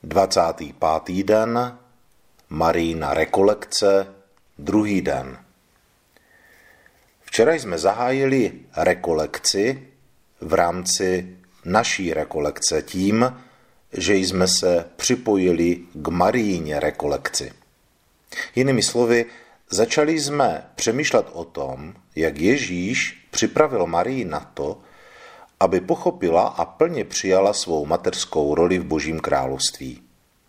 25. den, Marijina rekolekce, druhý den. Včera jsme zahájili rekolekci v rámci naší rekolekce tím, že jsme se připojili k Marijině rekolekci. Jinými slovy, začali jsme přemýšlet o tom, jak Ježíš připravil Marii na to, aby pochopila a plně přijala svou mateřskou roli v Božím království.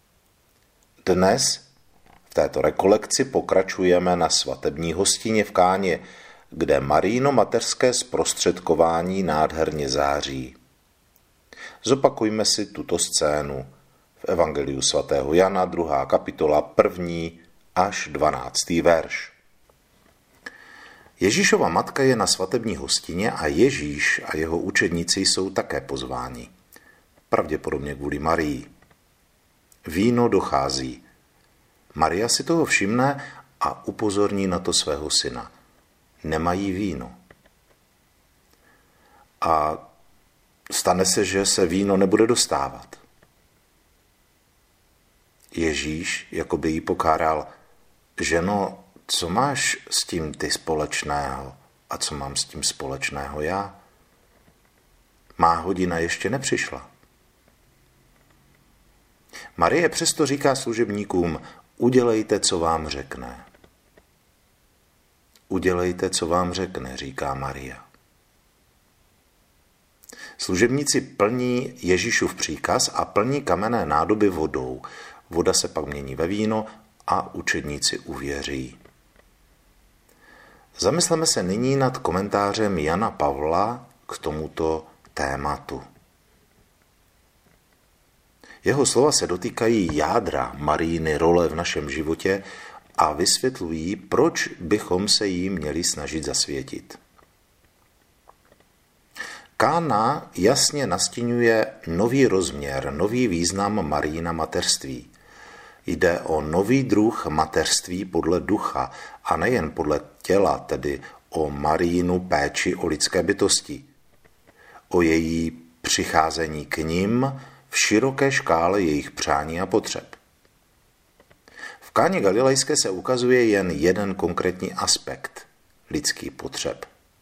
Dnes v této rekolekci pokračujeme na svatební hostině v Káně, kde Marijino mateřské zprostředkování nádherně září. Zopakujme si tuto scénu v Evangeliu svatého Jana, 2. kapitola, 1. až 12. verš. Ježíšova matka je na svatební hostině a Ježíš a jeho učedníci jsou také pozváni. Pravděpodobně kvůli Marii. Víno dochází. Maria si toho všimne a upozorní na to svého syna. Nemají víno. A stane se, že se víno nebude dostávat. Ježíš jakoby jí pokáral: ženo, co máš s tím ty společného a co mám s tím společného já? Má hodina ještě nepřišla. Marie přesto říká služebníkům: udělejte, co vám řekne. Udělejte, co vám řekne, říká Maria. Služebníci plní Ježíšův příkaz a plní kamenné nádoby vodou. Voda se pak mění ve víno a učedníci uvěří. Zamysleme se nyní nad komentářem Jana Pavla k tomuto tématu. Jeho slova se dotýkají jádra Marijiny role v našem životě a vysvětlují, proč bychom se jí měli snažit zasvětit. Kána jasně nastiňuje nový rozměr, nový význam Marijina mateřství. Jde o nový druh mateřství podle ducha a nejen podle těla, tedy o Marijinu péči o lidské bytosti. O její přicházení k nim v široké škále jejich přání a potřeb. V Káně Galilejské se ukazuje jen jeden konkrétní aspekt lidských potřeb.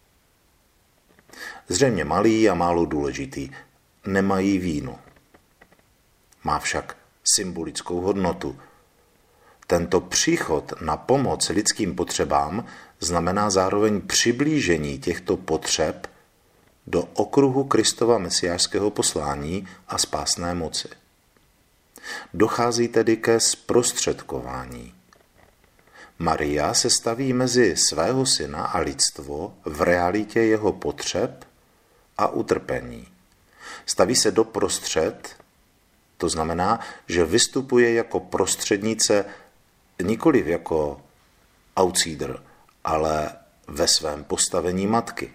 Zřejmě malý a málo důležitý. Nemají víno. Má však symbolickou hodnotu. Tento příchod na pomoc lidským potřebám znamená zároveň přiblížení těchto potřeb do okruhu Kristova mesiášského poslání a spásné moci. Dochází tedy ke zprostředkování. Maria se staví mezi svého syna a lidstvo v realitě jeho potřeb a utrpení. Staví se doprostřed, to znamená, že vystupuje jako prostřednice nikoliv jako outsider, ale ve svém postavení matky.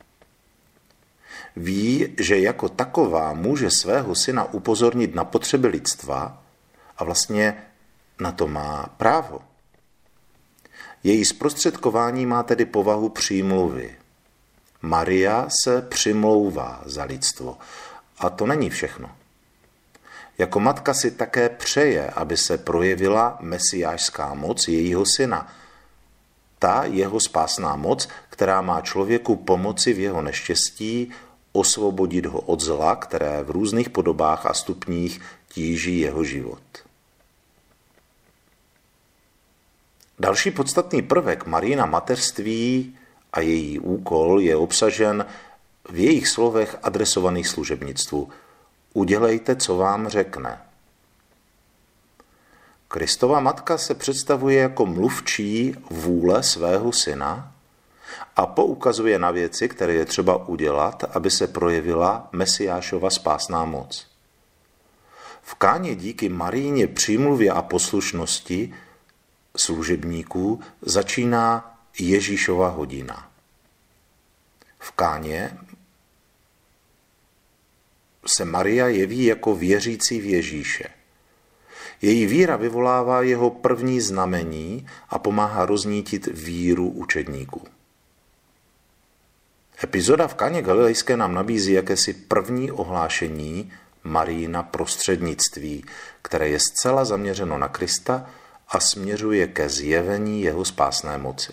Ví, že jako taková může svého syna upozornit na potřeby lidstva a vlastně na to má právo. Její zprostředkování má tedy povahu přímluvy. Maria se přimlouvá za lidstvo. A to není všechno. Jako matka si také přeje, aby se projevila mesiášská moc jejího syna. Ta jeho spásná moc, která má člověku pomoci v jeho neštěstí, osvobodit ho od zla, které v různých podobách a stupních tíží jeho život. Další podstatný prvek Marijina mateřství a její úkol je obsažen v jejich slovech adresovaných služebnictvu. Udělejte, co vám řekne. Kristova matka se představuje jako mluvčí vůle svého syna a poukazuje na věci, které je třeba udělat, aby se projevila Mesiášova spásná moc. V Káně díky Marijině přímluvě a poslušnosti služebníků začíná Ježíšova hodina. V Káně se Maria jeví jako věřící v Ježíše. Její víra vyvolává jeho první znamení a pomáhá roznítit víru učedníků. Epizoda v Káně Galilejské nám nabízí jakési první ohlášení Marijina prostřednictví, které je zcela zaměřeno na Krista a směřuje ke zjevení jeho spásné moci.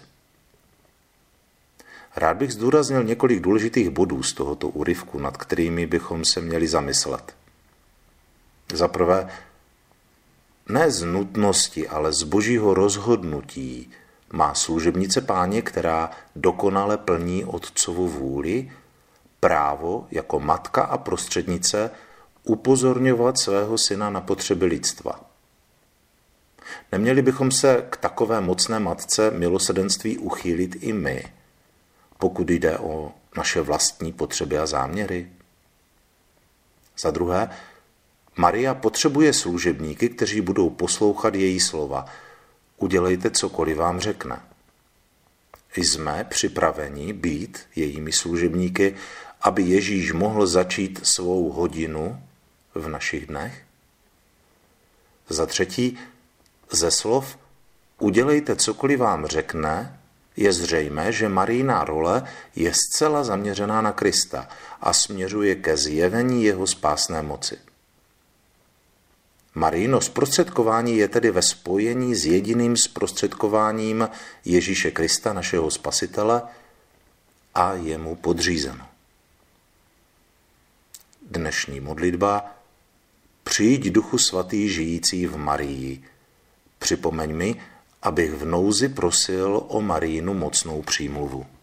Rád bych zdůraznil několik důležitých bodů z tohoto úryvku, nad kterými bychom se měli zamyslet. Za prvé, ne z nutnosti, ale z božího rozhodnutí má služebnice Páně, která dokonale plní Otcovu vůli, právo jako matka a prostřednice upozorňovat svého syna na potřeby lidstva. Neměli bychom se k takové mocné matce milosrdenství uchýlit i my, pokud jde o naše vlastní potřeby a záměry? Za druhé, Maria potřebuje služebníky, kteří budou poslouchat její slova. Udělejte cokoliv vám řekne. Jsme připraveni být jejími služebníky, aby Ježíš mohl začít svou hodinu v našich dnech? Za třetí, ze slov udělejte cokoliv vám řekne, je zřejmé, že Marijina role je zcela zaměřená na Krista a směřuje ke zjevení jeho spásné moci. Marijino zprostředkování je tedy ve spojení s jediným zprostředkováním Ježíše Krista, našeho Spasitele, a jemu podřízeno. Dnešní modlitba: Přijď Duchu Svatý žijící v Marii. Připomeň mi, abych v nouzi prosil o Marijinu mocnou přímluvu.